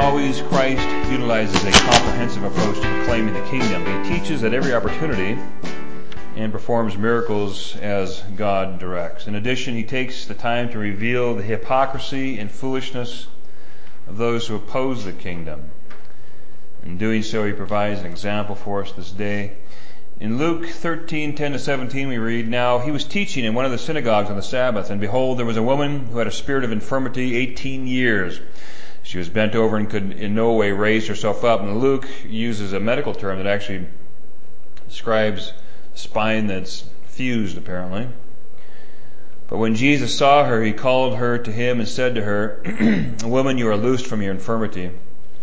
always, Christ utilizes a comprehensive approach to proclaiming the kingdom. He teaches at every opportunity and performs miracles as God directs. In addition, he takes the time to reveal the hypocrisy and foolishness of those who oppose the kingdom. In doing so, he provides an example for us this day. In Luke 13:10-17 we read, "Now he was teaching in one of the synagogues on the Sabbath, and behold, there was a woman who had a spirit of infirmity 18 years. She was bent over and could in no way raise herself up." And Luke uses a medical term that actually describes spine that's fused, apparently. But when Jesus saw her, he called her to him and said to her, "Woman, you are loosed from your infirmity."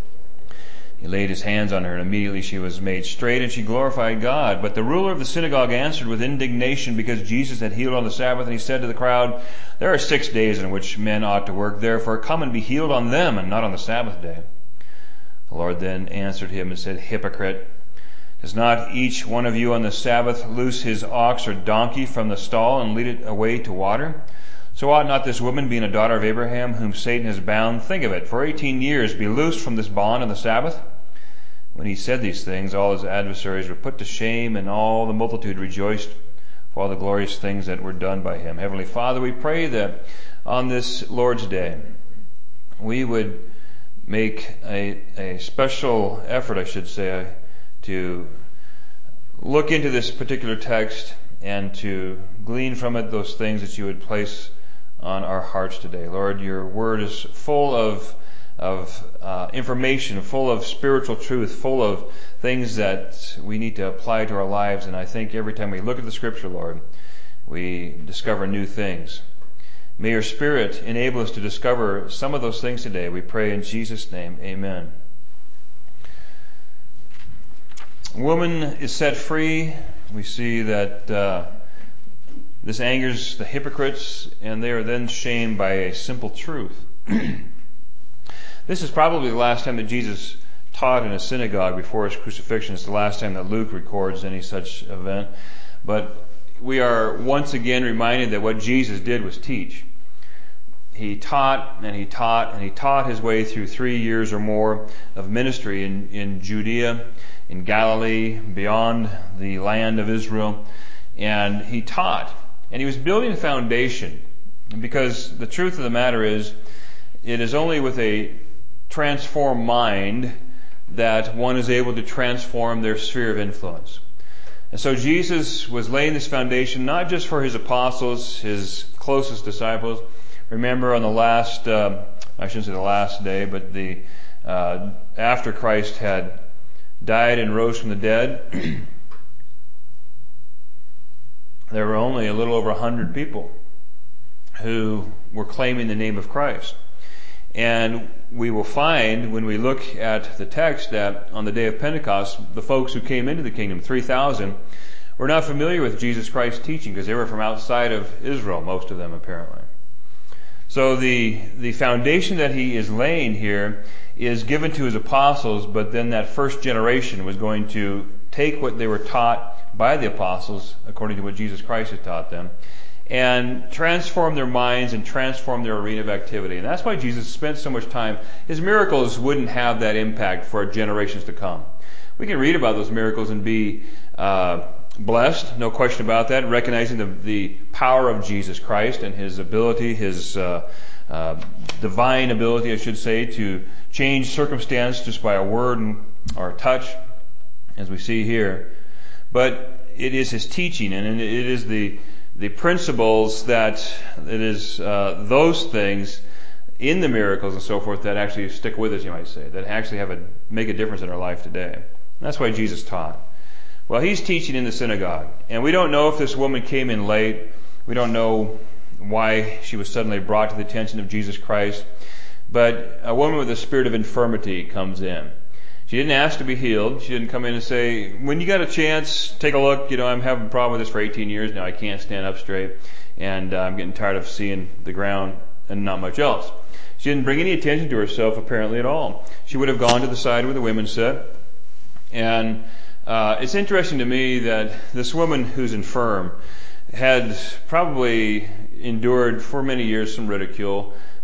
He laid his hands on her, and immediately she was made straight, and she glorified God. But the ruler of the synagogue answered with indignation because Jesus had healed on the Sabbath, and he said to the crowd, "There are 6 days in which men ought to work. Therefore come and be healed on them, and not on the Sabbath day." The Lord then answered him and said, "Hypocrite, does not each one of you on the Sabbath loose his ox or donkey from the stall and lead it away to water? So ought not this woman, being a daughter of Abraham, whom Satan has bound, think of it, for 18 years be loosed from this bond on the Sabbath?" When he said these things, all his adversaries were put to shame, and all the multitude rejoiced for all the glorious things that were done by him. Heavenly Father, we pray that on this Lord's Day, we would make a special effort, I should say, to look into this particular text and to glean from it those things that you would place on our hearts today. Lord, your word is full of information, full of spiritual truth, full of things that we need to apply to our lives. And I think every time we look at the Scripture, Lord, we discover new things. May your Spirit enable us to discover some of those things today. We pray in Jesus' name. Amen. Woman is set free. We see that this angers the hypocrites, and they are then shamed by a simple truth. This is probably the last time that Jesus taught in a synagogue before his crucifixion. It's the last time that Luke records any such event. But we are once again reminded that what Jesus did was teach. He taught and he taught and he taught his way through 3 years or more of ministry in Judea, in Galilee, beyond the land of Israel. And he taught. And he was building a foundation. Because the truth of the matter is, it is only with a transformed mind that one is able to transform their sphere of influence. And so Jesus was laying this foundation not just for his apostles, his closest disciples. Remember on the last, I shouldn't say the last day, but after Christ had died and rose from the dead, there were only a little over 100 people who were claiming the name of Christ. And we will find when we look at the text that on the day of Pentecost, the folks who came into the kingdom, 3,000, were not familiar with Jesus Christ's teaching because they were from outside of Israel, most of them apparently. So the foundation that he is laying here is given to his apostles, but then that first generation was going to take what they were taught by the apostles, according to what Jesus Christ had taught them, and transform their minds and transform their arena of activity. And that's why Jesus spent so much time. His miracles wouldn't have that impact for generations to come. We can read about those miracles and be blessed, no question about that, recognizing the power of Jesus Christ and his ability, his divine ability, I should say, to change circumstance just by a word or a touch, as we see here. But it is his teaching, and it is the principles that it is those things in the miracles and so forth that actually stick with us, you might say, that actually make a difference in our life today. And that's why Jesus taught. Well, he's teaching in the synagogue, and we don't know if this woman came in late. We don't know why she was suddenly brought to the attention of Jesus Christ. But a woman with a spirit of infirmity comes in. She didn't ask to be healed. She didn't come in and say, "When you got a chance, take a look. I'm having a problem with this for 18 years now. I can't stand up straight, and I'm getting tired of seeing the ground and not much else." She didn't bring any attention to herself apparently at all. She would have gone to the side where the women sat. And it's interesting to me that this woman who's infirm had probably endured for many years some ridicule,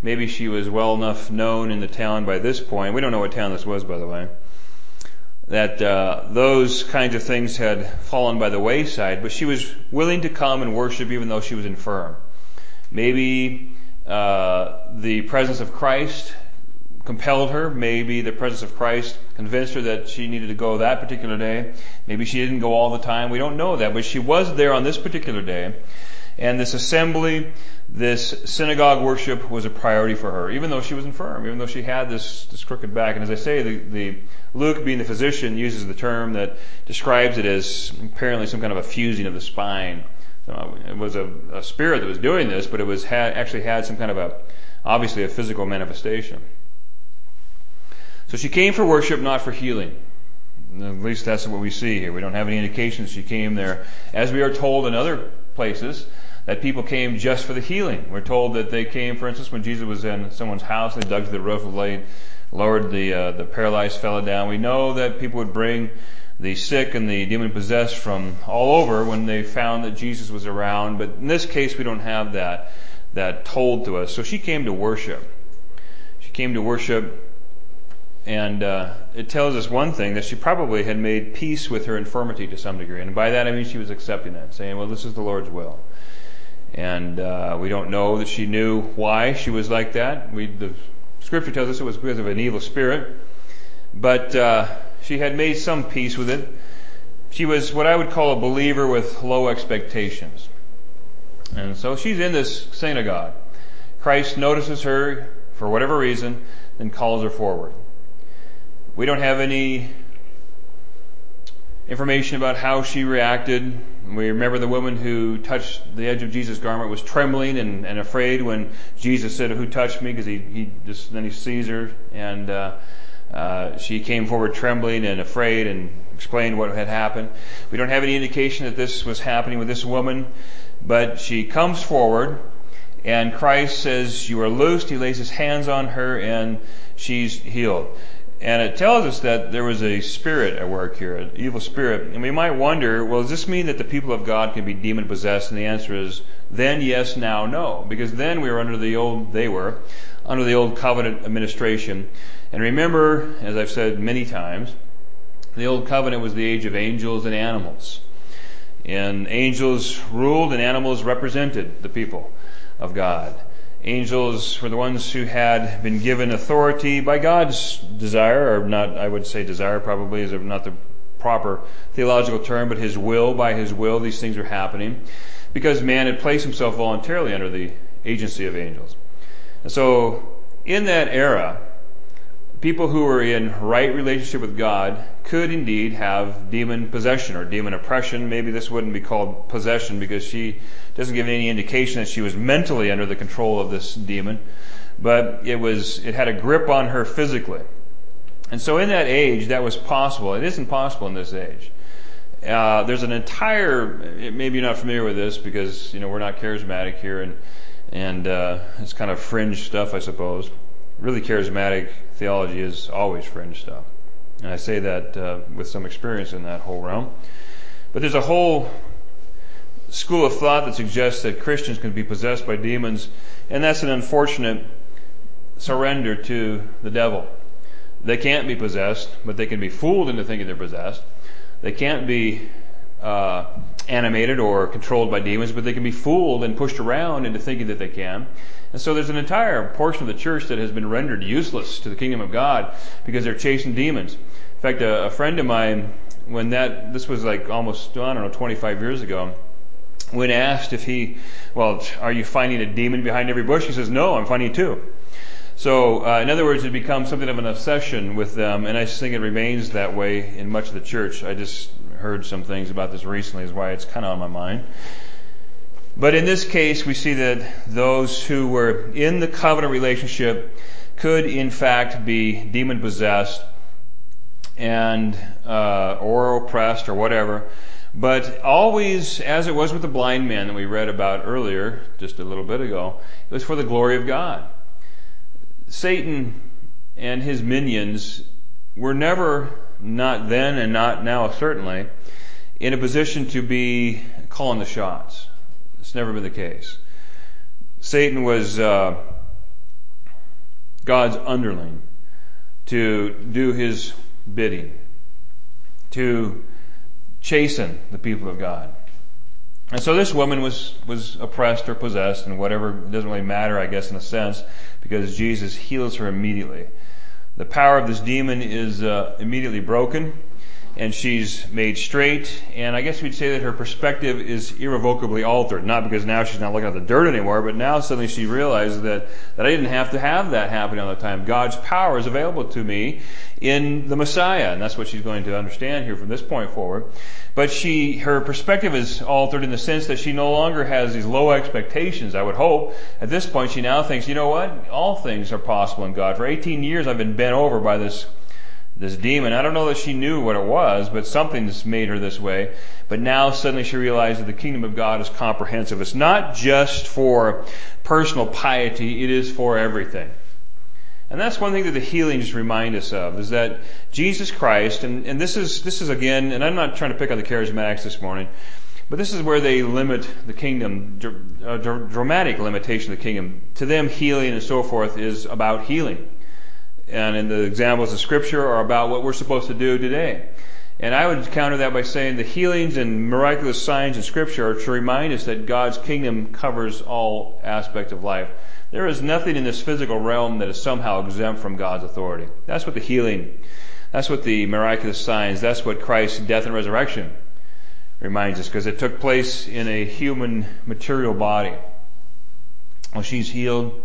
maybe she was well enough known in the town by this point. We don't know what town this was, by the way. That those kinds of things had fallen by the wayside, but she was willing to come and worship even though she was infirm. Maybe the presence of Christ compelled her. Maybe the presence of Christ convinced her that she needed to go that particular day. Maybe she didn't go all the time. We don't know that, but she was there on this particular day. And this assembly, this synagogue worship was a priority for her, even though she was infirm, even though she had this crooked back. And as I say, the Luke, being the physician, uses the term that describes it as apparently some kind of a fusing of the spine. So it was a spirit that was doing this, but it was actually had some kind of obviously a physical manifestation. So she came for worship, not for healing. At least that's what we see here. We don't have any indications she came there, as we are told in other places, that people came just for the healing. We're told that they came, for instance, when Jesus was in someone's house, they dug to the roof, lowered the paralyzed fellow down. We know that people would bring the sick and the demon-possessed from all over when they found that Jesus was around. But in this case, we don't have that told to us. So she came to worship. She came to worship, and it tells us one thing, that she probably had made peace with her infirmity to some degree. And by that I mean she was accepting it, saying, well, this is the Lord's will. And we don't know that she knew why she was like that. The Scripture tells us it was because of an evil spirit. But she had made some peace with it. She was what I would call a believer with low expectations. And so she's in this synagogue. Christ notices her for whatever reason, then calls her forward. We don't have any information about how she reacted. We remember the woman who touched the edge of Jesus' garment was trembling and afraid when Jesus said, "Who touched me?" Because then he sees her, and she came forward trembling and afraid and explained what had happened. We don't have any indication that this was happening with this woman, but she comes forward, and Christ says, "You are loosed." He lays his hands on her, and she's healed. And it tells us that there was a spirit at work here, an evil spirit. And we might wonder, well, does this mean that the people of God can be demon-possessed? And the answer is, then yes, now no. Because then they were under the old covenant administration. And remember, as I've said many times, the old covenant was the age of angels and animals. And angels ruled and animals represented the people of God. Angels were the ones who had been given authority by God's desire, or not, I would say desire probably is not the proper theological term, but His will. By His will, these things are happening because man had placed himself voluntarily under the agency of angels. And so in that era, people who were in right relationship with God could indeed have demon possession or demon oppression. Maybe this wouldn't be called possession because she doesn't give any indication that she was mentally under the control of this demon, but it had a grip on her physically. And so in that age, that was possible. It isn't possible in this age. There's an entire, maybe you're not familiar with this because, we're not charismatic here and it's kind of fringe stuff, I suppose. Really charismatic theology is always fringe stuff. And I say that with some experience in that whole realm. But there's a whole school of thought that suggests that Christians can be possessed by demons, and that's an unfortunate surrender to the devil. They can't be possessed, but they can be fooled into thinking they're possessed. They can't be animated or controlled by demons, but they can be fooled and pushed around into thinking that they can. And so there's an entire portion of the church that has been rendered useless to the kingdom of God because they're chasing demons. In fact, a friend of mine, this was like almost, 25 years ago, when asked are you finding a demon behind every bush? He says, no, I'm finding two. So, in other words, it becomes something of an obsession with them, and I just think it remains that way in much of the church. I just heard some things about this recently, is why it's kind of on my mind. But in this case, we see that those who were in the covenant relationship could, in fact, be demon-possessed and or oppressed or whatever. But always, as it was with the blind man that we read about earlier, just a little bit ago, it was for the glory of God. Satan and his minions were never, not then and not now certainly, in a position to be calling the shots. It's never been the case. Satan was God's underling, to do His bidding, to chasten the people of God. And so this woman was oppressed or possessed and whatever. It doesn't really matter, I guess, in a sense, because Jesus heals her immediately. The power of this demon is immediately broken, and she's made straight, and I guess we'd say that her perspective is irrevocably altered. Not because now she's not looking at the dirt anymore, but now suddenly she realizes that I didn't have to have that happening all the time. God's power is available to me in the Messiah, and that's what she's going to understand here from this point forward. But her perspective is altered in the sense that she no longer has these low expectations, I would hope. At this point, she now thinks, you know what? All things are possible in God. For 18 years, I've been bent over by this demon. I don't know that she knew what it was, but something's made her this way. But now suddenly she realizes that the kingdom of God is comprehensive. It's not just for personal piety, it is for everything. And that's one thing that the healings remind us of, is that Jesus Christ, and this is again, and I'm not trying to pick on the charismatics this morning, but this is where they limit the kingdom, dramatic limitation of the kingdom. To them, healing and so forth is about healing. And in the examples of Scripture are about what we're supposed to do today. And I would counter that by saying the healings and miraculous signs in Scripture are to remind us that God's kingdom covers all aspects of life. There is nothing in this physical realm that is somehow exempt from God's authority. That's what the healing, that's what the miraculous signs, that's what Christ's death and resurrection reminds us, because it took place in a human material body. Well, she's healed,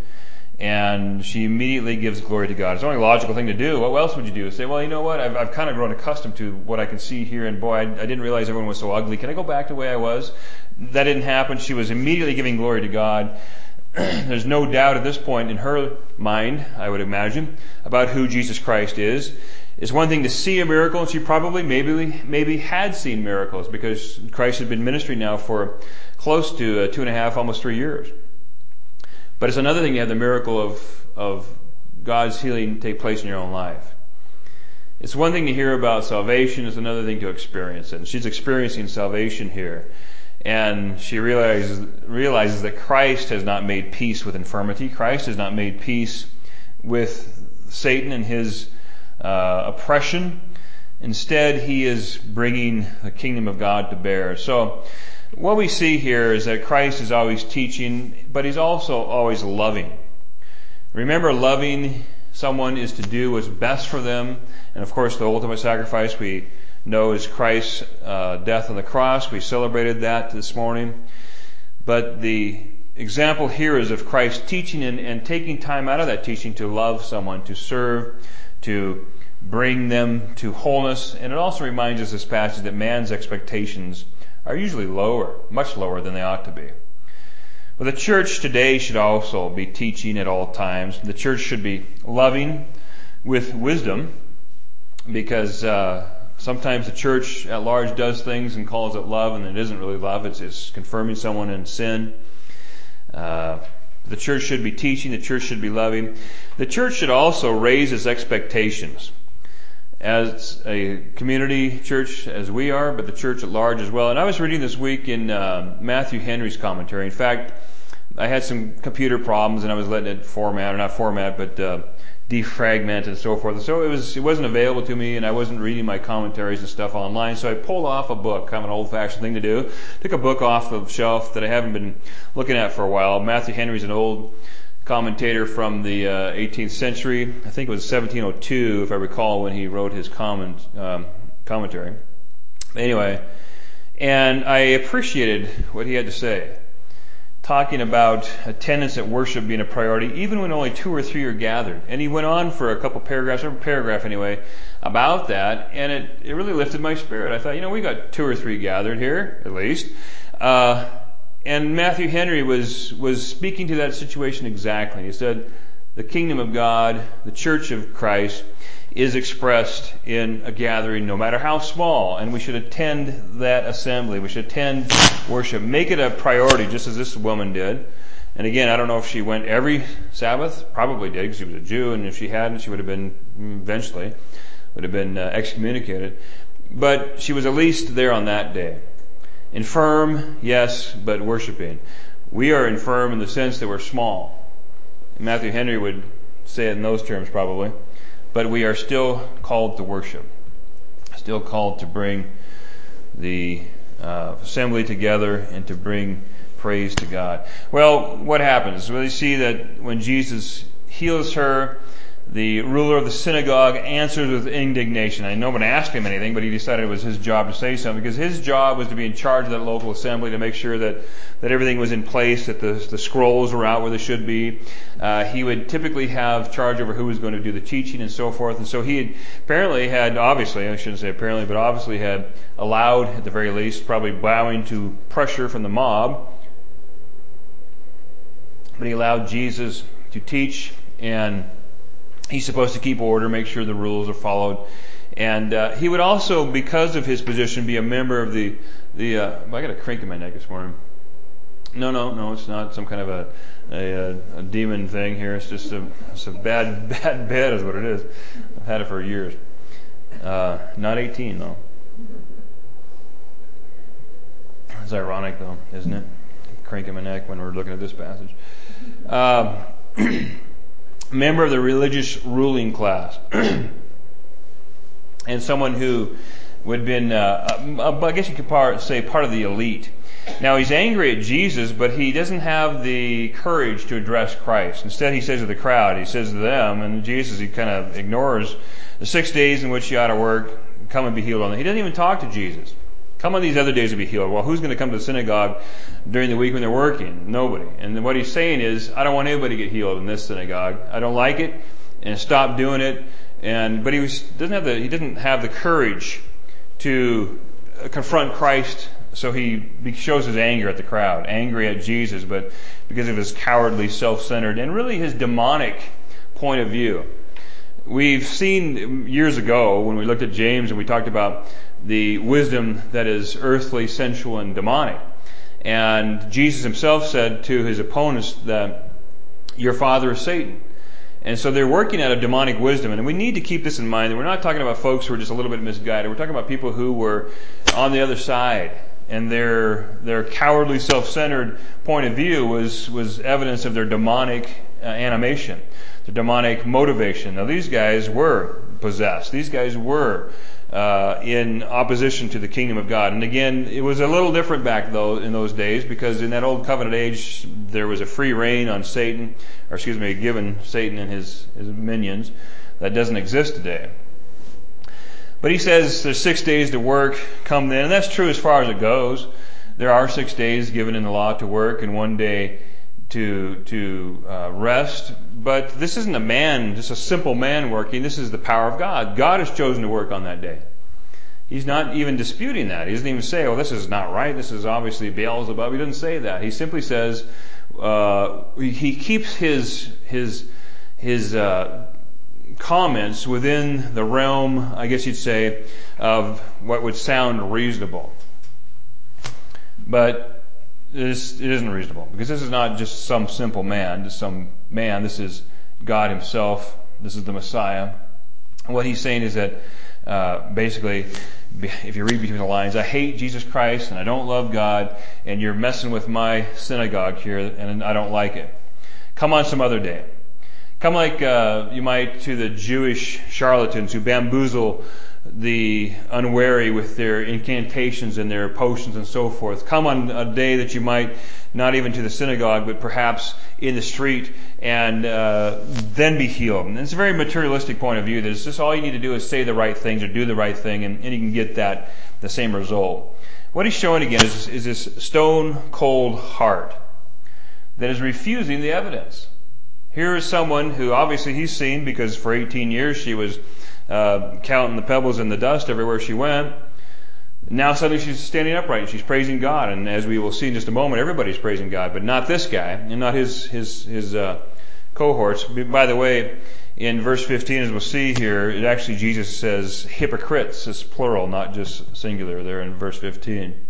and she immediately gives glory to God. It's the only logical thing to do. What else would you do? Say, well, you know what? I've kind of grown accustomed to what I can see here, and boy, I didn't realize everyone was so ugly. Can I go back to the way I was? That didn't happen. She was immediately giving glory to God. There's no doubt at this point in her mind, I would imagine, about who Jesus Christ is. It's one thing to see a miracle, and she probably maybe had seen miracles, because Christ had been ministering now for close to 2.5, almost 3 years. But it's another thing to have the miracle of God's healing take place in your own life. It's one thing to hear about salvation, it's another thing to experience it. And she's experiencing salvation here. And she realizes that Christ has not made peace with infirmity. Christ has not made peace with Satan and his oppression. Instead, he is bringing the kingdom of God to bear. So what we see here is that Christ is always teaching, but he's also always loving. Remember, loving someone is to do what's best for them. And of course, the ultimate sacrifice we know is Christ's death on the cross. We celebrated that this morning. But the example here is of Christ teaching and taking time out of that teaching to love someone, to serve, to bring them to wholeness. And it also reminds us, this passage, that man's expectations are usually lower, much lower than they ought to be. Well, the church today should also be teaching at all times. The church should be loving with wisdom, because sometimes the church at large does things and calls it love, and it isn't really love. It's confirming someone in sin. The church should be teaching. The church should be loving. The church should also raise its expectations. As a community church, as we are, but the church at large as well. And I was reading this week in Matthew Henry's commentary. In fact, I had some computer problems, and I was letting it defragment and so forth. So it wasn't available to me, and I wasn't reading my commentaries and stuff online. So I pulled off a book, kind of an old-fashioned thing to do. Took a book off the shelf that I haven't been looking at for a while. Matthew Henry's an old commentator from the 18th century. I think it was 1702, if I recall, when he wrote his commentary. Anyway, and I appreciated what he had to say, talking about attendance at worship being a priority, even when only 2 or 3 are gathered. And he went on for a couple paragraphs, or a paragraph anyway, about that, and it really lifted my spirit. I thought, we got 2 or 3 gathered here, at least. And Matthew Henry was speaking to that situation exactly. He said, the kingdom of God, the church of Christ, is expressed in a gathering, no matter how small, and we should attend that assembly. We should attend worship. Make it a priority, just as this woman did. And again, I don't know if she went every Sabbath. Probably did, because she was a Jew, and if she hadn't, she would have been, eventually, excommunicated. But she was at least there on that day. Infirm, yes, but worshiping. We are infirm in the sense that we're small. Matthew Henry would say it in those terms probably. But we are still called to worship. Still called to bring the assembly together and to bring praise to God. Well, what happens? Well, you see that when Jesus heals her, the ruler of the synagogue answers with indignation. And no one asked him anything, but he decided it was his job to say something, because his job was to be in charge of that local assembly, to make sure that everything was in place, that the scrolls were out where they should be. He would typically have charge over who was going to do the teaching and so forth. And so he apparently had, obviously, I shouldn't say apparently, but obviously had allowed, at the very least, probably bowing to pressure from the mob. But he allowed Jesus to teach, and he's supposed to keep order, make sure the rules are followed. And he would also, because of his position, be a member of the I got a crink in my neck this morning. No, it's not some kind of a demon thing here. It's just a bad bed is what it is. I've had it for years. Not 18 though. It's ironic though, isn't it? Crink in my neck when we're looking at this passage. Member of the religious ruling class. And someone who would have been, I guess you could say, part of the elite. Now he's angry at Jesus, but he doesn't have the courage to address Christ. Instead he says to the crowd, he says to them, and Jesus, he kind of ignores the 6 days in which you ought to work, come and be healed on them. He doesn't even talk to Jesus. Come on these other days to be healed. Well, who's going to come to the synagogue during the week when they're working? Nobody. And what he's saying is, I don't want anybody to get healed in this synagogue. I don't like it, and stop doing it. But he didn't have the courage to confront Christ. So he shows his anger at the crowd, angry at Jesus, but because of his cowardly, self-centered, and really his demonic point of view. We've seen years ago when we looked at James and we talked about the wisdom that is earthly, sensual, and demonic. And Jesus himself said to his opponents that your father is Satan. And so they're working out of demonic wisdom. And we need to keep this in mind. We're not talking about folks who are just a little bit misguided. We're talking about people who were on the other side. And their cowardly, self-centered point of view was evidence of their demonic animation, their demonic motivation. Now these guys were possessed. These guys were in opposition to the kingdom of God. And again, it was a little different back though in those days, because in that old covenant age there was a free reign on Satan, given Satan and his minions. That doesn't exist today. But he says there's 6 days to work, come then. And that's true as far as it goes. There are 6 days given in the law to work and 1 day to rest. But this isn't a man, just a simple man working. This is the power of God. God has chosen to work on that day. He's not even disputing that. He doesn't even say, this is not right. This is obviously Beelzebub. He doesn't say that. He simply says, he keeps his comments within the realm, I guess you'd say, of what would sound reasonable. But it isn't reasonable, because this is not just some simple man, this is God himself. This is the Messiah. What he's saying is that basically, if you read between the lines, I hate Jesus Christ and I don't love God, and you're messing with my synagogue here and I don't like it. Come on some other day. Come like you might to the Jewish charlatans who bamboozle the unwary with their incantations and their potions and so forth. Come on a day that you might not even to the synagogue, but perhaps in the street, and then be healed. And it's a very materialistic point of view that it's just all you need to do is say the right things or do the right thing, and you can get the same result. What he's showing again is this stone cold heart that is refusing the evidence. Here is someone who obviously he's seen, because for 18 years she was counting the pebbles in the dust everywhere she went. Now suddenly she's standing upright and she's praising God. And as we will see in just a moment, everybody's praising God, but not this guy and not his cohorts. By the way, in verse 15, as we'll see here, it actually Jesus says hypocrites. It's plural, not just singular there in verse 15.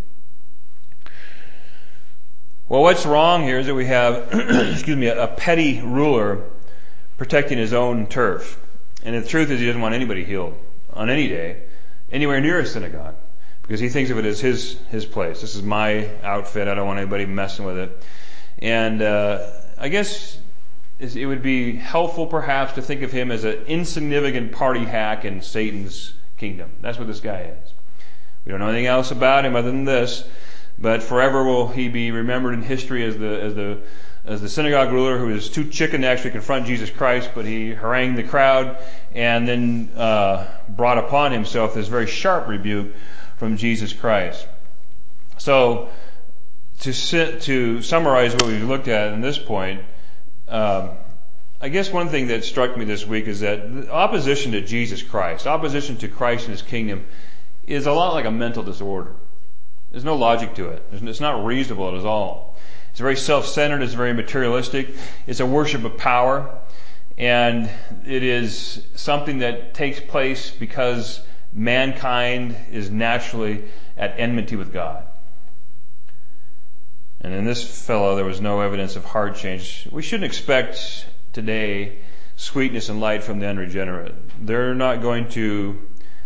Well, what's wrong here is that we have, a petty ruler protecting his own turf. And the truth is he doesn't want anybody healed on any day, anywhere near a synagogue, because he thinks of it as his place. This is my outfit. I don't want anybody messing with it. And I guess it would be helpful perhaps to think of him as an insignificant party hack in Satan's kingdom. That's what this guy is. We don't know anything else about him other than this, but forever will he be remembered in history as the synagogue ruler who was too chicken to actually confront Jesus Christ, but he harangued the crowd and then brought upon himself this very sharp rebuke from Jesus Christ. So, to summarize what we've looked at in this point, I guess one thing that struck me this week is that opposition to Jesus Christ, opposition to Christ and His kingdom, is a lot like a mental disorder. There's no logic to it. It's not reasonable at all. It's very self-centered. It's very materialistic. It's a worship of power. And it is something that takes place because mankind is naturally at enmity with God. And in this fellow, there was no evidence of heart change. We shouldn't expect today sweetness and light from the unregenerate. They're not going to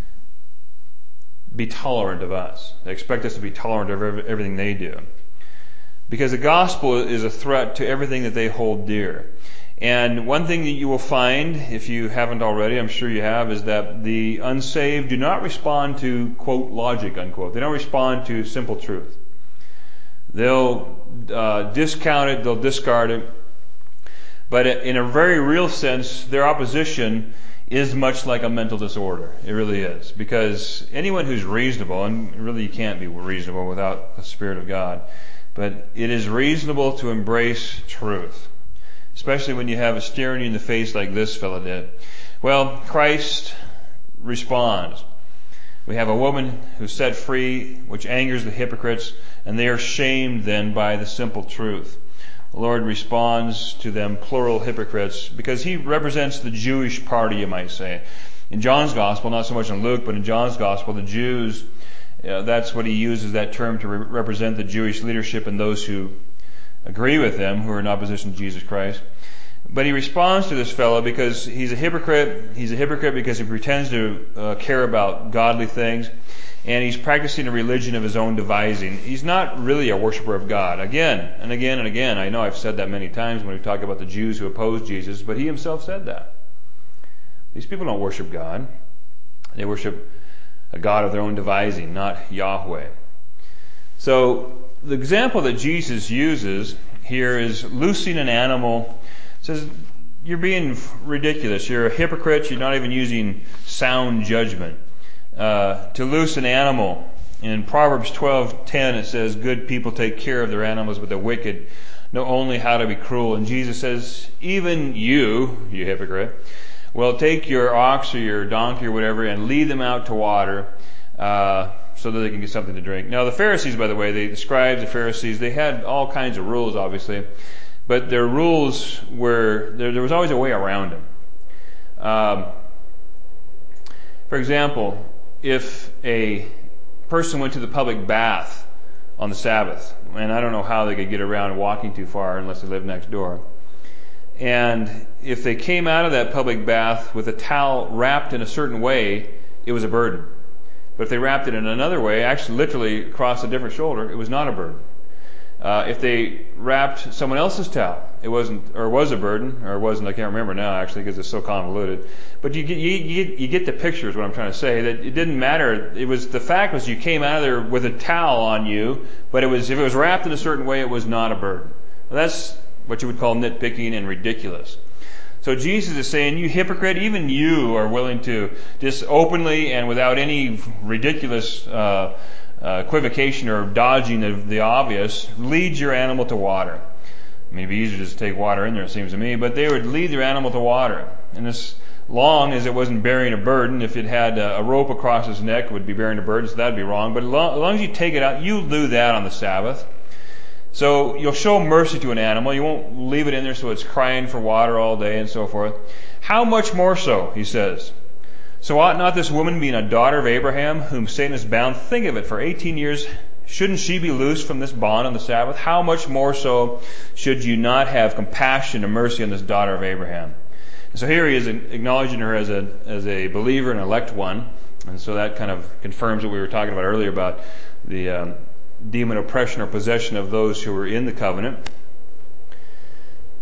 be tolerant of us. They expect us to be tolerant of everything they do. Because the gospel is a threat to everything that they hold dear. And one thing that you will find, if you haven't already, I'm sure you have, is that the unsaved do not respond to, quote, logic, unquote. They don't respond to simple truth. They'll discount it, they'll discard it. But in a very real sense, their opposition is much like a mental disorder. It really is. Because anyone who's reasonable, and really you can't be reasonable without the Spirit of God, but it is reasonable to embrace truth. Especially when you have a staring you in the face like this fellow did. Well, Christ responds. We have a woman who's set free, which angers the hypocrites, and they are shamed then by the simple truth. The Lord responds to them, plural hypocrites, because He represents the Jewish party, you might say. In John's Gospel, not so much in Luke, but in John's Gospel, the Jews, that's what he uses, that term, to represent the Jewish leadership and those who agree with them, who are in opposition to Jesus Christ. But he responds to this fellow because he's a hypocrite. He's a hypocrite because he pretends to care about godly things. And he's practicing a religion of his own devising. He's not really a worshiper of God. Again and again and again. I know I've said that many times when we talk about the Jews who opposed Jesus, but he himself said that. These people don't worship God. They worship a God of their own devising, not Yahweh. So the example that Jesus uses here is loosing an animal. It says, you're being ridiculous. You're a hypocrite. You're not even using sound judgment. To loose an animal. In Proverbs 12:10 it says, good people take care of their animals, but the wicked know only how to be cruel. And Jesus says, even you hypocrite, will take your ox or your donkey or whatever and lead them out to water so that they can get something to drink. Now the Pharisees, by the way, the scribes, the Pharisees, they had all kinds of rules, obviously. But their rules were, there was always a way around them. For example, if a person went to the public bath on the Sabbath, and I don't know how they could get around walking too far unless they lived next door, and if they came out of that public bath with a towel wrapped in a certain way, it was a burden. But if they wrapped it in another way, actually literally across a different shoulder, it was not a burden. If they wrapped someone else's towel, it wasn't, or was a burden, or it wasn't, I can't remember now actually because it's so convoluted. But you get the picture is what I'm trying to say, that it didn't matter. It was, the fact was you came out of there with a towel on you, but if it was wrapped in a certain way, it was not a burden. Well, that's what you would call nitpicking and ridiculous. So Jesus is saying, you hypocrite, even you are willing to just openly and without any ridiculous equivocation or dodging of the obvious, lead your animal to water. I mean, it'd be easier to just take water in there, it seems to me, but they would lead their animal to water. And as long as it wasn't bearing a burden, if it had a rope across its neck, it would be bearing a burden, so that'd be wrong. But as long as you take it out, you do that on the Sabbath. So you'll show mercy to an animal. You won't leave it in there so it's crying for water all day and so forth. How much more so, he says. So ought not this woman, being a daughter of Abraham, whom Satan has bound, think of it, for 18 years, shouldn't she be loosed from this bond on the Sabbath? How much more so should you not have compassion and mercy on this daughter of Abraham? And so here he is acknowledging her as a believer, an elect one. And so that kind of confirms what we were talking about earlier about the demon oppression or possession of those who were in the covenant.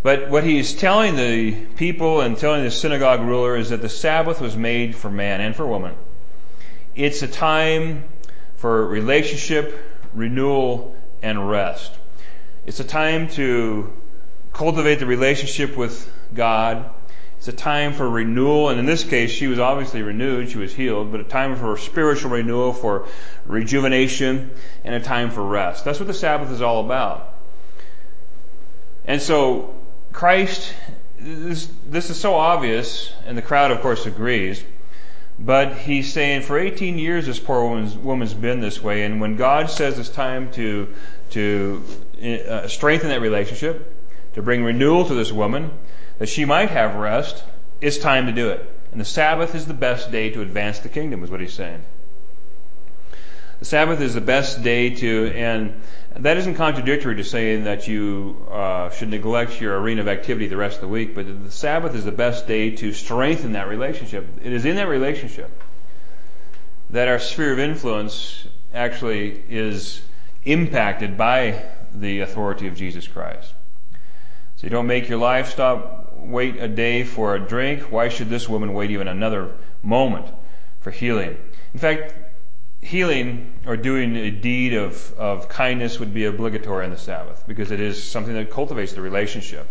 But what he's telling the people and telling the synagogue ruler is that the Sabbath was made for man and for woman. It's a time for relationship, renewal, and rest. It's a time to cultivate the relationship with God. It's a time for renewal, and in this case, she was obviously renewed, she was healed, but a time for spiritual renewal, for rejuvenation, and a time for rest. That's what the Sabbath is all about. And so, Christ, this is so obvious, and the crowd, of course, agrees, but he's saying for 18 years this poor woman's been this way, and when God says it's time to strengthen that relationship, to bring renewal to this woman, that she might have rest, it's time to do it. And the Sabbath is the best day to advance the kingdom, is what he's saying. The Sabbath is the best day and that isn't contradictory to saying that you should neglect your arena of activity the rest of the week, but the Sabbath is the best day to strengthen that relationship. It is in that relationship that our sphere of influence actually is impacted by the authority of Jesus Christ. So you don't make your livestock wait a day for a drink. Why should this woman wait even another moment for healing? In fact, healing or doing a deed of kindness would be obligatory on the Sabbath because it is something that cultivates the relationship.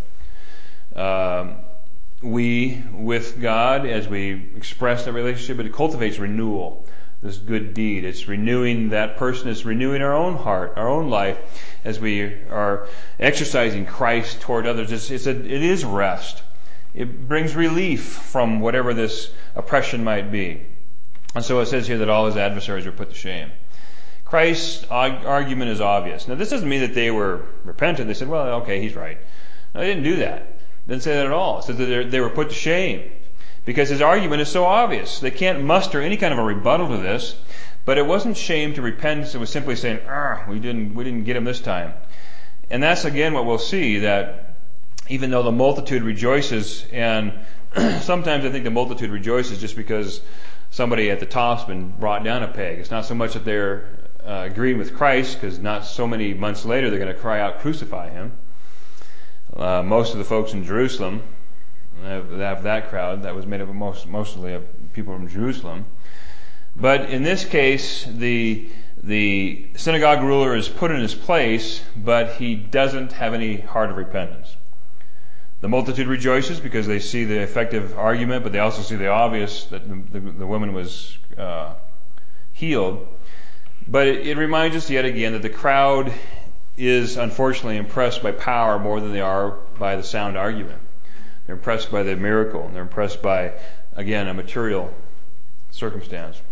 We, with God, as we express that relationship, it cultivates renewal, this good deed. It's renewing that person. It's renewing our own heart, our own life, as we are exercising Christ toward others. It is rest. It brings relief from whatever this oppression might be. And so it says here that all his adversaries were put to shame. Christ's argument is obvious. Now, this doesn't mean that they were repentant. They said, well, okay, he's right. No, they didn't do that. They didn't say that at all. It says that they were put to shame because his argument is so obvious. They can't muster any kind of a rebuttal to this. But it wasn't shame to repentance. It was simply saying, we didn't get him this time. And that's again what we'll see, that even though the multitude rejoices, and sometimes I think the multitude rejoices just because somebody at the top's been brought down a peg. It's not so much that they're agreeing with Christ, because not so many months later they're going to cry out, crucify him. Most of the folks in Jerusalem, that crowd, that was made up of mostly of people from Jerusalem. But in this case, the synagogue ruler is put in his place, but he doesn't have any heart of repentance. The multitude rejoices because they see the effective argument, but they also see the obvious that the woman was healed. But it reminds us yet again that the crowd is unfortunately impressed by power more than they are by the sound argument. They're impressed by the miracle, and they're impressed by, again, a material circumstance.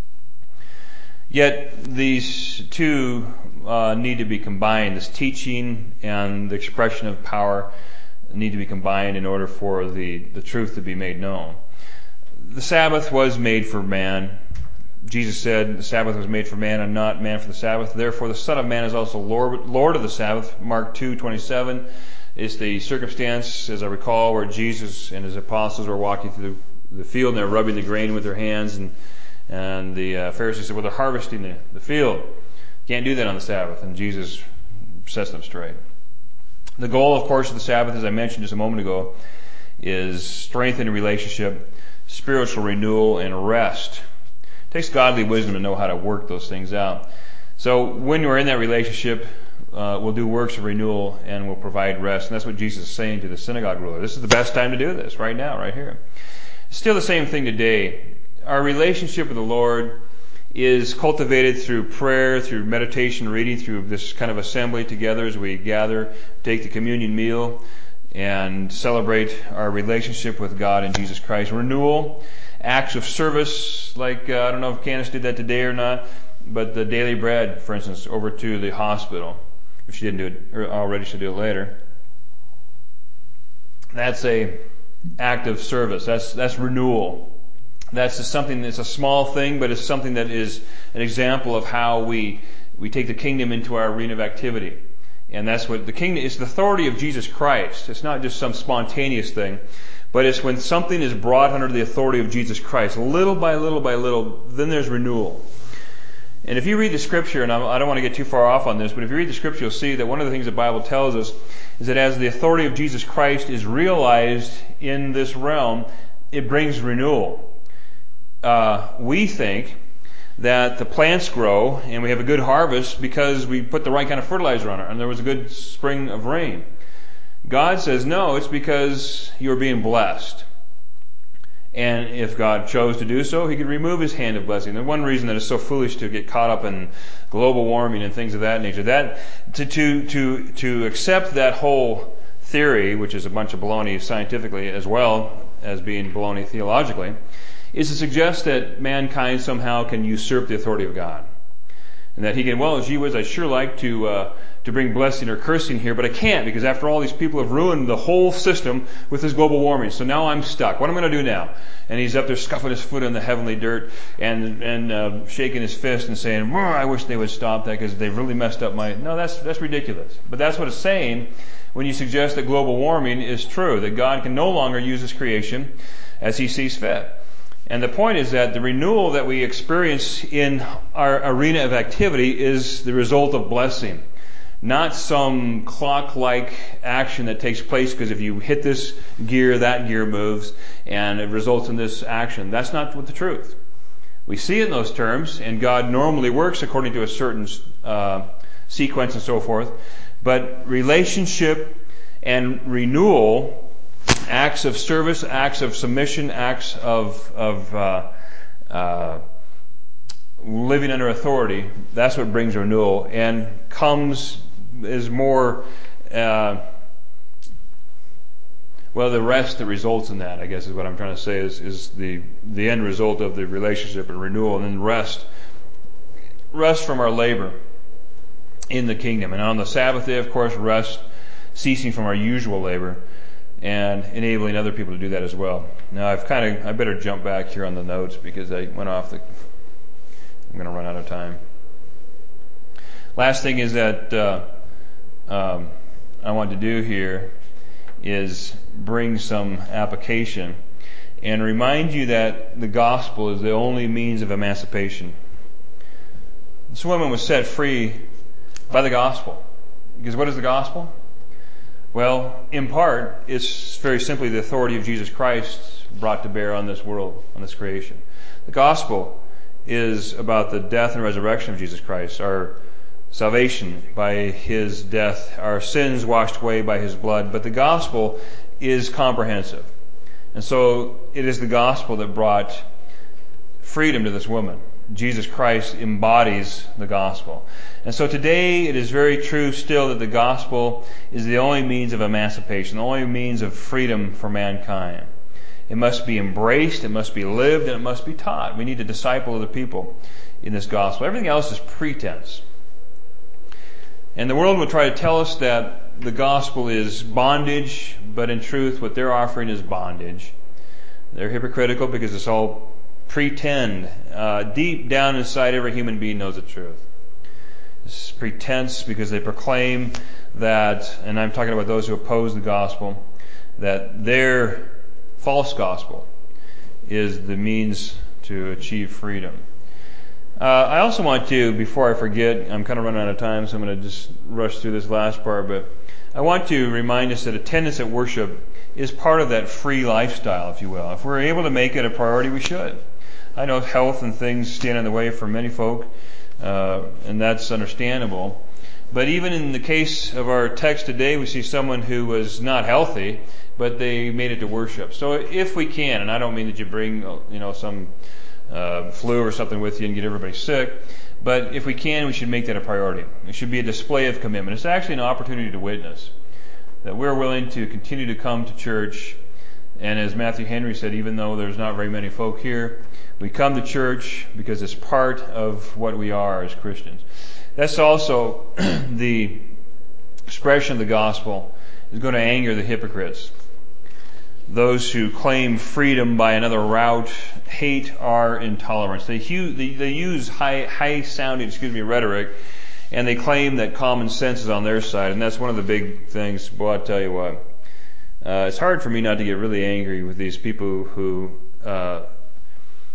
Yet these two need to be combined. This teaching and the expression of power need to be combined in order for the truth to be made known. The Sabbath was made for man. Jesus said the Sabbath was made for man and not man for the Sabbath. Therefore the Son of Man is also Lord of the Sabbath. Mark 2:27 is the circumstance, as I recall, where Jesus and his apostles were walking through the field and they're rubbing the grain with their hands, and the Pharisees said, well, they're harvesting the field. Can't do that on the Sabbath. And Jesus sets them straight. The goal, of course, of the Sabbath, as I mentioned just a moment ago, is strengthening relationship, spiritual renewal, and rest. It takes godly wisdom to know how to work those things out. So when we're in that relationship, we'll do works of renewal and we'll provide rest. And that's what Jesus is saying to the synagogue ruler. This is the best time to do this, right now, right here. It's still the same thing today. Our relationship with the Lord is cultivated through prayer, through meditation, reading, through this kind of assembly together as we gather, take the communion meal, and celebrate our relationship with God and Jesus Christ. Renewal, acts of service, like, I don't know if Candace did that today or not, but the daily bread, for instance, over to the hospital. If she didn't do it already, she'll do it later. That's a act of service. That's renewal. That's just something that's a small thing, but it's something that is an example of how we take the kingdom into our arena of activity. And that's what the kingdom is, the authority of Jesus Christ. It's not just some spontaneous thing, but it's when something is brought under the authority of Jesus Christ, little by little by little, then there's renewal. And if you read the Scripture, and I don't want to get too far off on this, but if you read the Scripture, you'll see that one of the things the Bible tells us is that as the authority of Jesus Christ is realized in this realm, it brings renewal. We think that the plants grow and we have a good harvest because we put the right kind of fertilizer on it and there was a good spring of rain. God says, no, it's because you're being blessed. And if God chose to do so, He could remove His hand of blessing. The one reason that it's so foolish to get caught up in global warming and things of that nature, that to accept that whole theory, which is a bunch of baloney scientifically as well as being baloney theologically, is to suggest that mankind somehow can usurp the authority of God. And that he can, well, gee whiz, I'd sure like to bring blessing or cursing here, but I can't because after all these people have ruined the whole system with this global warming. So now I'm stuck. What am I going to do now? And he's up there scuffing his foot in the heavenly dirt and shaking his fist and saying, I wish they would stop that because they've really messed up my... No, that's ridiculous. But that's what it's saying when you suggest that global warming is true, that God can no longer use His creation as He sees fit. And the point is that the renewal that we experience in our arena of activity is the result of blessing, not some clock-like action that takes place because if you hit this gear, that gear moves, and it results in this action. That's not what the truth. We see it in those terms, and God normally works according to a certain sequence and so forth, but relationship and renewal, acts of service, acts of submission, acts of living under authority, that's what brings renewal and is more, the rest that results in that, I guess is what I'm trying to say, is the end result of the relationship and renewal, and then rest from our labor in the kingdom. And on the Sabbath day, of course, rest, ceasing from our usual labor, and enabling other people to do that as well. Now I better jump back here on the notes because I went off I'm going to run out of time. Last thing is that I want to do here is bring some application and remind you that the gospel is the only means of emancipation. This woman was set free by the gospel. Because what is the gospel? Well, in part, it's very simply the authority of Jesus Christ brought to bear on this world, on this creation. The gospel is about the death and resurrection of Jesus Christ, our salvation by His death, our sins washed away by His blood. But the gospel is comprehensive. And so it is the gospel that brought freedom to this woman. Jesus Christ embodies the gospel. And so today it is very true still that the gospel is the only means of emancipation, the only means of freedom for mankind. It must be embraced, it must be lived, and it must be taught. We need to disciple other people in this gospel. Everything else is pretense. And the world will try to tell us that the gospel is bondage, but in truth what they're offering is bondage. They're hypocritical because it's all pretend. Deep down inside every human being knows the truth. It's pretense because they proclaim that, and I'm talking about those who oppose the gospel, that their false gospel is the means to achieve freedom. I also want to, before I forget, I'm kind of running out of time, so I'm going to just rush through this last part, but I want to remind us that attendance at worship is part of that free lifestyle, if you will. If we're able to make it a priority, we should. I know health and things stand in the way for many folk, and that's understandable. But even in the case of our text today, we see someone who was not healthy, but they made it to worship. So if we can, and I don't mean that you bring, some flu or something with you and get everybody sick, but if we can, we should make that a priority. It should be a display of commitment. It's actually an opportunity to witness, that we're willing to continue to come to church. And as Matthew Henry said, even though there's not very many folk here, we come to church because it's part of what we are as Christians. That's also the expression of the gospel is going to anger the hypocrites. Those who claim freedom by another route hate our intolerance. They use high-sounding, rhetoric, and they claim that common sense is on their side, and that's one of the big things. Boy, I'll tell you what, it's hard for me not to get really angry with these people who. But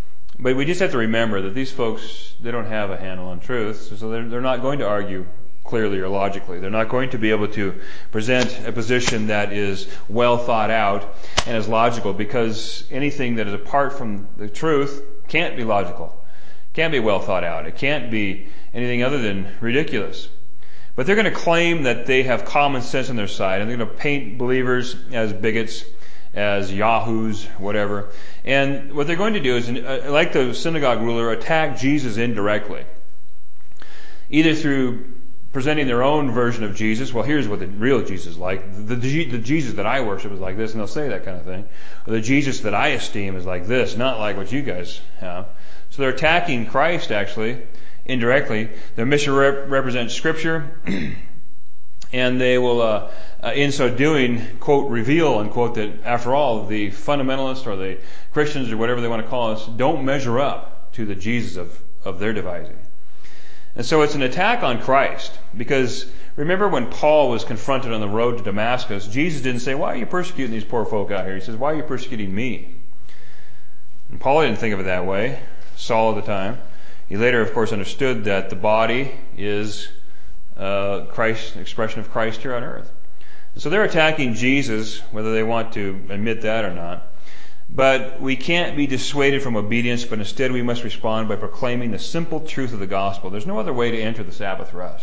But we just have to remember that these folks, they don't have a handle on truth, so they're not going to argue clearly or logically. They're not going to be able to present a position that is well thought out and is logical, because anything that is apart from the truth can't be logical, can't be well thought out. It can't be anything other than ridiculous. But they're going to claim that they have common sense on their side, and they're going to paint believers as bigots, as yahoos, whatever. And what they're going to do is, like the synagogue ruler, attack Jesus indirectly. Either through presenting their own version of Jesus. Well, here's what the real Jesus is like. The Jesus that I worship is like this, and they'll say that kind of thing. Or the Jesus that I esteem is like this, not like what you guys have. So they're attacking Christ, actually, indirectly. They misrepresent Scripture, and they will, in so doing, quote, reveal, unquote, that after all, the fundamentalists or the Christians or whatever they want to call us don't measure up to the Jesus of their devising. And so it's an attack on Christ, because remember when Paul was confronted on the road to Damascus, Jesus didn't say, why are you persecuting these poor folk out here? He says, why are you persecuting me? And Paul didn't think of it that way. Saul at the time. He later, of course, understood that the body is Christ, an expression of Christ here on earth. And so they're attacking Jesus, whether they want to admit that or not. But we can't be dissuaded from obedience, but instead we must respond by proclaiming the simple truth of the gospel. There's no other way to enter the Sabbath rest.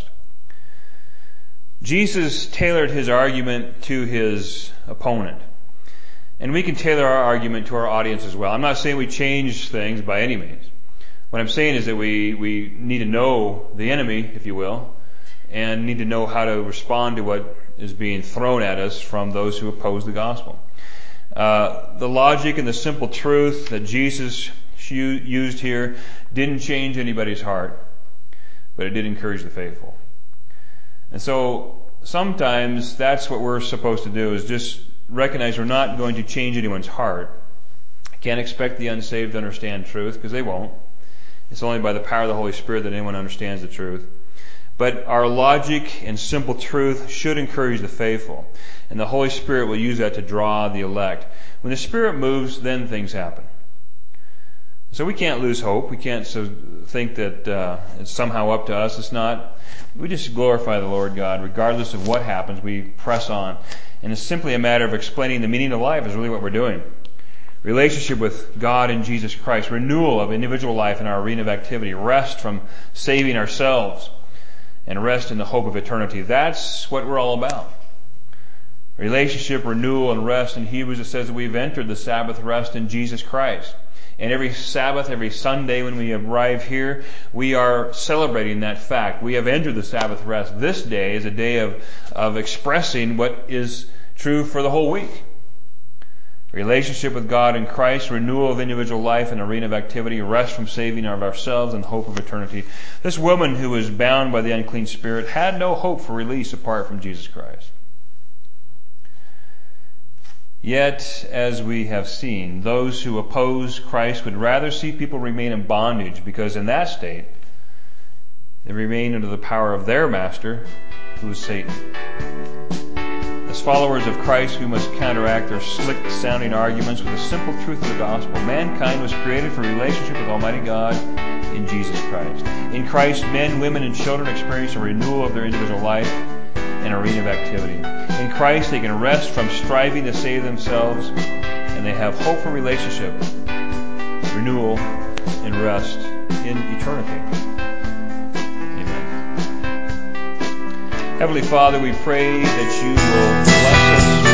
Jesus tailored his argument to his opponent. And we can tailor our argument to our audience as well. I'm not saying we change things by any means. What I'm saying is that we need to know the enemy, if you will, and need to know how to respond to what is being thrown at us from those who oppose the gospel. The logic and the simple truth that Jesus used here didn't change anybody's heart, but it did encourage the faithful. And so sometimes that's what we're supposed to do, is just recognize we're not going to change anyone's heart. Can't expect the unsaved to understand truth, because they won't. It's only by the power of the Holy Spirit that anyone understands the truth. But our logic and simple truth should encourage the faithful. And the Holy Spirit will use that to draw the elect. When the Spirit moves, then things happen. So we can't lose hope. We can't think that it's somehow up to us. It's not. We just glorify the Lord God. Regardless of what happens, we press on. And it's simply a matter of explaining the meaning of life is really what we're doing. Relationship with God in Jesus Christ. Renewal of individual life in our arena of activity. Rest from saving ourselves. And rest in the hope of eternity. That's what we're all about. Relationship, renewal, and rest. In Hebrews it says that we've entered the Sabbath rest in Jesus Christ. And every Sabbath, every Sunday when we arrive here, we are celebrating that fact. We have entered the Sabbath rest. This day is a day of expressing what is true for the whole week. Relationship with God in Christ, renewal of individual life and arena of activity, rest from saving of ourselves and hope of eternity. This woman who was bound by the unclean spirit had no hope for release apart from Jesus Christ. Yet, as we have seen, those who oppose Christ would rather see people remain in bondage, because in that state, they remain under the power of their master, who is Satan. As followers of Christ, we must counteract their slick-sounding arguments with the simple truth of the gospel. Mankind was created for relationship with Almighty God in Jesus Christ. In Christ, men, women, and children experience a renewal of their individual life and arena of activity. In Christ, they can rest from striving to save themselves, and they have hope for relationship, renewal, and rest in eternity. Heavenly Father, we pray that you will bless us